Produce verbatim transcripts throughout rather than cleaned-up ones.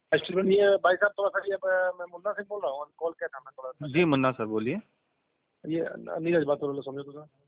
Student ये भाई साहब थोड़ा सा ये अ, मैं मुन्ना सिंह बोल रहा हूँ, कॉल किया था मैं थोड़ा सा। जी मुन्ना सर बोलिए। ये नीरज बात हो रहा है, समझो तो सर।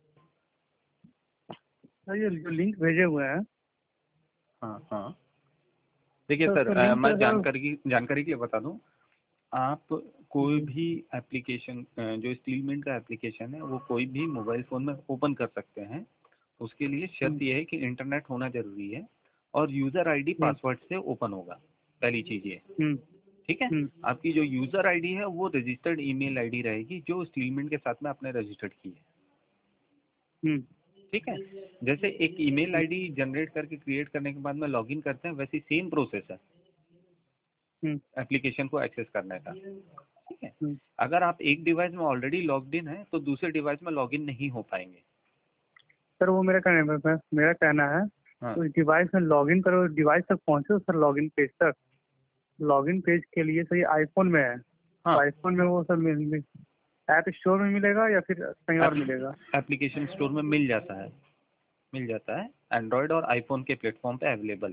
सर ये जो लिंक भेजे हुए हैं, हाँ हाँ देखिए तो सर, उसका अ, लिंक मैं सर जानकारी की जानकारी के लिए बता दूं। आप कोई भी एप्लीकेशन, जो स्टीलमेंट का एप्लीकेशन है, वो कोई भी मोबाइल फ़ोन में ओपन कर सकते हैं। उसके लिए शर्त यह है कि इंटरनेट होना ज़रूरी है और यूज़र आईडी पासवर्ड से ओपन होगा। पहली चीज़ ये, ठीक है। आपकी जो यूज़र आईडी है वो रजिस्टर्ड ईमेल आईडी रहेगी जो स्टीलमेंट के साथ में आपने रजिस्टर्ड की है, ठीक है। जैसे एक ईमेल आईडी जनरेट करके क्रिएट करने के बाद में लॉगिन करते हैं, वैसी सेम प्रोसेस है एप्लीकेशन को एक्सेस करने का, ठीक है। अगर आप एक डिवाइस में ऑलरेडी लॉग्ड इन है तो दूसरे डिवाइस में लॉगिन नहीं हो पाएंगे। सर वो मेरा कहना मेरा कहना है, हाँ। तो डिवाइस में लॉगिन करो, डिवाइस तक पहुंचो सर, लॉगिन पेज तक। लॉगिन पेज के लिए सर ये आईफोन में है, हाँ। तो आईफोन में वो सर ऐप स्टोर में मिलेगा या फिर कहीं और मिलेगा? एप्लीकेशन स्टोर में मिल जाता है, मिल जाता है। एंड्रॉयड और आईफोन के प्लेटफॉर्म पे अवेलेबल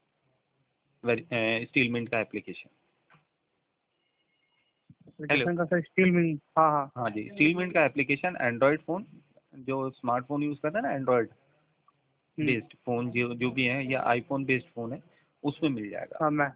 है स्टीलमेंट का एप्लीकेशन। एप्लीकेशन का सर स्टीलमेंट, हाँ हाँ हाँ जी, स्टीलमेंट का एप्लीकेशन एंड्रॉयड फ़ोन, जो स्मार्टफोन यूज़ करता है ना, एंड्रॉयड बेस्ड फ़ोन जो जो भी है, या आईफोन बेस्ड फ़ोन है, उसमें मिल जाएगा। हाँ मैं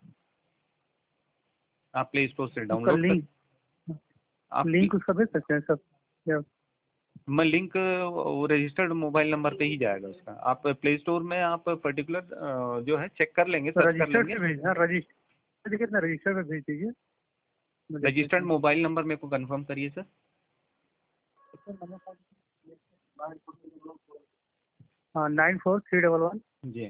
आप प्ले स्टोर से उसका डाउनलोड कर, लिंक आप लिंक उसका भेज सकते हैं सब? या मैं लिंक वो रजिस्टर्ड मोबाइल नंबर पे ही जाएगा उसका। आप प्ले स्टोर में आप पर्टिकुलर जो है चेक कर लेंगे, तो सर्च कर रजिस्टर्ड लेंगे। पे भेजना, रजिस्टर देखिए ना, रजिस्टर पे भेज दीजिए। मैं देख लेता रजिस्टर्ड हूँ। मोबाइल नंबर मेरे को कंफर्म करिए सर। हाँ nine four three double one जी।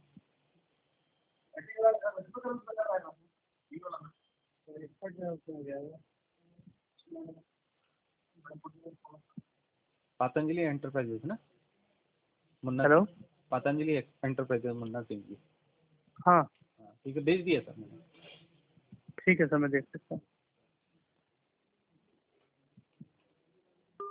पतंजलि एंटरप्राइजेज ना, मुन्ना हेलो। सिंह, पतंजलि एंटरप्राइजेज मुन्ना सिंह जी। हाँ हाँ ठीक है, भेज दिया सर मैंने। ठीक है सर, मैं देख सकता हूँ।